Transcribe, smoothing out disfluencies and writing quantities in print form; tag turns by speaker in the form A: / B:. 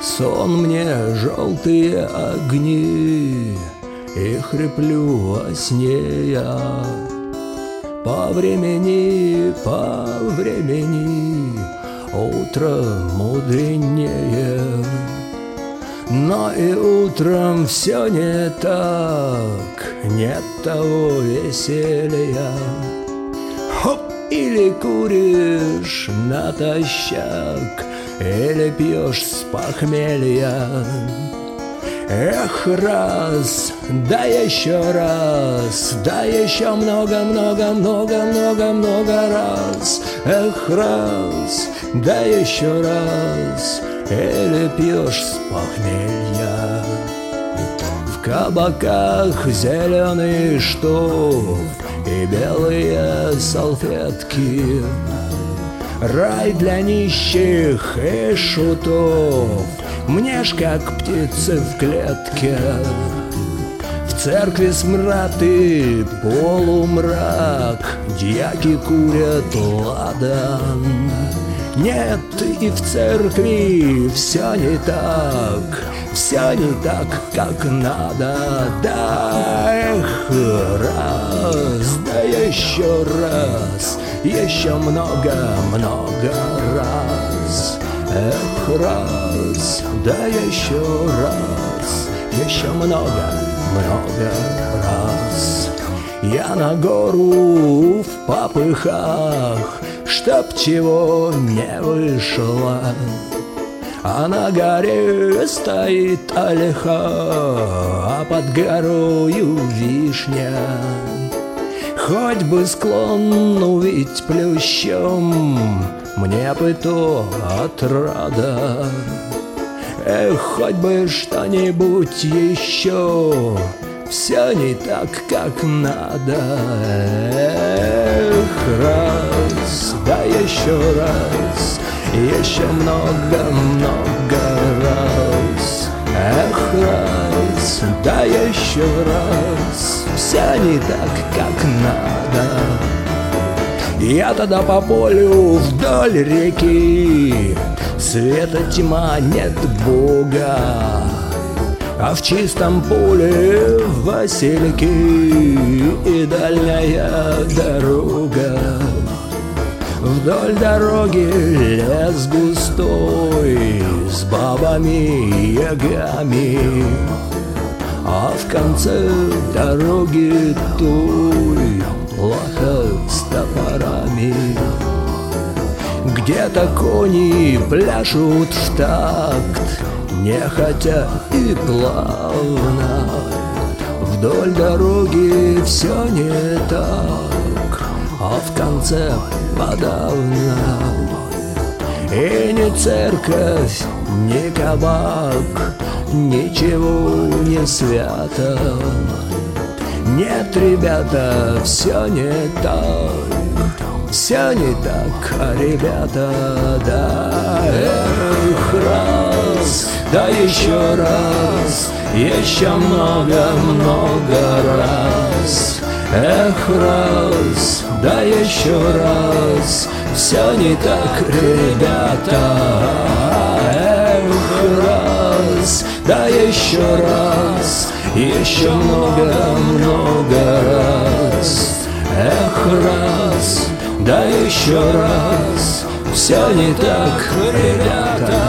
A: Сон мне желтые огни, и хриплю во сне я. По времени, утро мудренее. Но и утром все не так, нет того веселья. Хоп! Или куришь натощак, или пьешь с похмелья. Эх, раз, да еще раз, да еще много-много-много-много-много раз. Эх, раз, да еще раз, или пьешь с похмелья. В кабаках зеленый штоф и белые салфетки, рай для нищих и шутов, мне ж как птицы в клетке. В церкви смрад и полумрак, дьяки курят ладан. Нет, и в церкви все не так, как надо. Да, эх, раз, да еще раз, еще много-много раз. Эх, раз, да еще раз, еще много-много раз. Я на гору в попыхах, чтоб чего не вышло, а на горе стоит ольха, а под горою вишня. Хоть бы склон увидеть плющом, мне бы то отрада. Эх, хоть бы что-нибудь еще, все не так, как надо. Эх, раз, да еще раз, еще много-много раз. Эх, раз, да еще раз, все не так, как надо. Я тогда по полю вдоль реки, света тьма, нет Бога, а в чистом поле васильки и дальняя дорога. Вдоль дороги лес густой с бабами и ягами, а в конце дороги той лодка с топорами. Где-то кони пляшут в такт, нехотя и плавно. Вдоль дороги все не так, а в конце подавно. И ни церковь, ни кабак, ничего не свято. Нет, ребята, все не так, все не так, ребята, да. Эх, раз, да еще раз, еще много-много раз. Эх, раз, да еще раз, все не так, ребята. Эх, раз, да еще раз, еще много-много раз. Эх, раз, да еще раз, все не так, ребята.